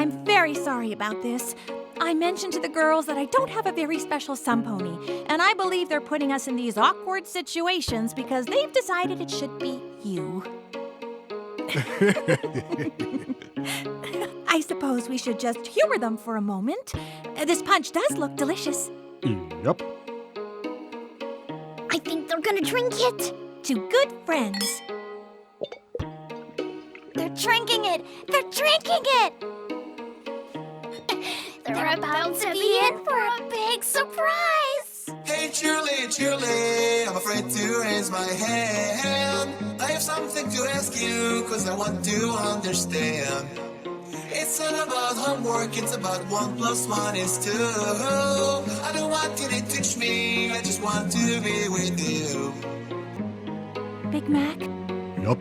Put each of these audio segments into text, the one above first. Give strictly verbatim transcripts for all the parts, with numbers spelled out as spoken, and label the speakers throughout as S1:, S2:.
S1: I'm very sorry about this. I mentioned to the girls that I don't have a very special sun pony, and I believe they're putting us in these awkward situations because they've decided it should be you. I suppose we should just humor them for a moment. Uh, This punch does look delicious.
S2: Yep.
S3: I think they're gonna drink it.
S1: To good friends.
S3: They're drinking it. They're drinking it. They're about to be in for a big surprise.
S4: Hey Julie, Julie, I'm afraid to raise my hand. I have something to ask you, cause I want to understand. It's not about homework, it's about one plus one is two. I don't want you to teach me, I just want to be with you.
S1: Big Mac,
S2: Yup.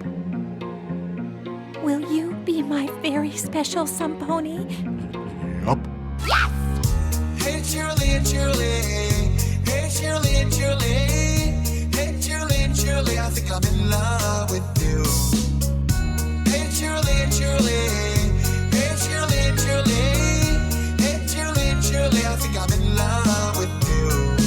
S1: will you be my very special sun pony?
S2: Yup.
S4: Hey Julie, Julie, hey Julie, Julie, hey Julie, Julie, I think I'm in love with you. Hey Julie, Julie, hey Julie, Julie, hey Julie, Julie, I think I'm in love with you.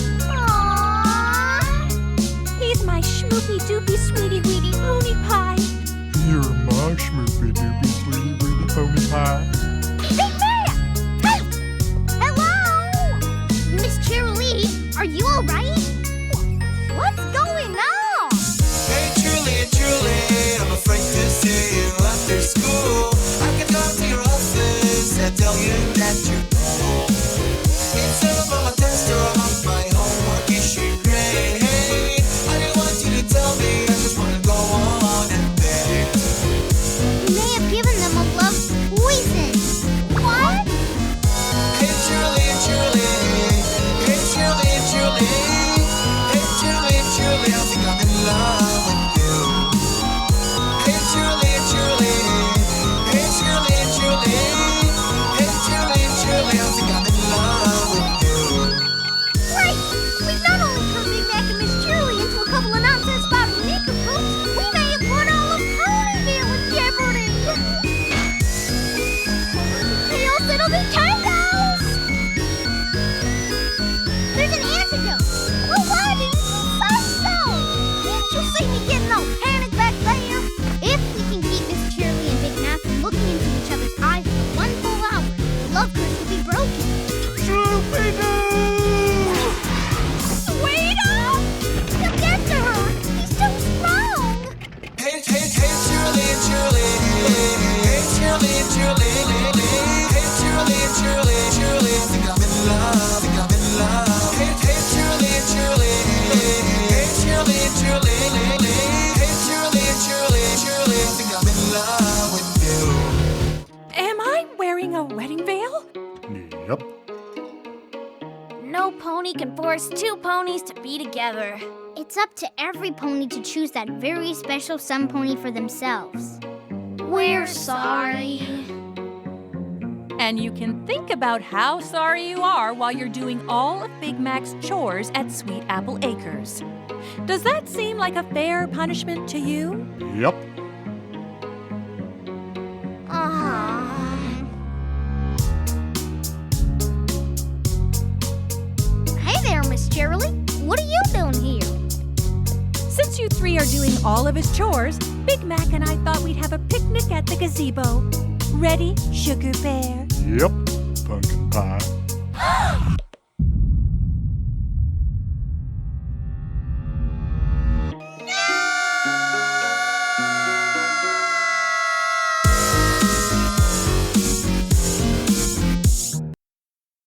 S3: Aww.
S1: He's my schmoopy doopy sweetie weedy pony pie.
S2: You're my schmoopy doopy sweetie weedy pony pie.
S3: Big Mac! Hey! Hello! Miss Cheerilee, are you all right? What's going on?
S4: Hey Julie, Julie, I'm afraid to see you after school. I can come to your office and tell you that you know. It's not about my test or about my homework issue grade. I don't want you to tell me, I just want to go on and beg.
S3: You may have given them a love poison. What?
S4: Hey Julie, Julie, hey Julie, Julie, hey Julie, Julie, I think I'm in love with you. Hey Julie, Julie, hey Julie, Julie, hey Julie, Julie, I think I'm in love with you.
S3: Right! We've not only turned Big Mac and Miss Cheerilee into a couple of nonsense spouting nincompoops, we may have put all of Ponyville in jeopardy! Chaos, it'll be chaos! There's an antidote! Well, why didn't you say so? Didn't you see me getting all panicked back there? If we can keep Miss Cheerilee and Big Mac from looking into each other's eyes for one full hour, the love curse will be broken. Wait up! You get to her! He's too strong!
S4: Hey, hey, hey Julie, Julie, hey Julie, Julie, hey Julie, Julie, Julie, I think I'm in love, think I'm in love. Hey, hey Julie, Julie, hey Julie, Julie, hey Julie, Julie, Julie, I think I'm in love with you.
S1: Am I wearing a wedding veil?
S2: Yep.
S3: No pony can force two ponies to be together. It's up to every pony to choose that very special sun pony for themselves. We're sorry.
S1: And you can think about how sorry you are while you're doing all of Big Mac's chores at Sweet Apple Acres. Does that seem like a fair punishment to you?
S2: Yep.
S3: Aww. Hey there, Miss Cheerilee. What are you doing here?
S1: Since you three are doing all of his chores, Big Mac and I thought we'd have a picnic at the gazebo. Ready, Sugar Bear?
S2: Yep. Pumpkin pie.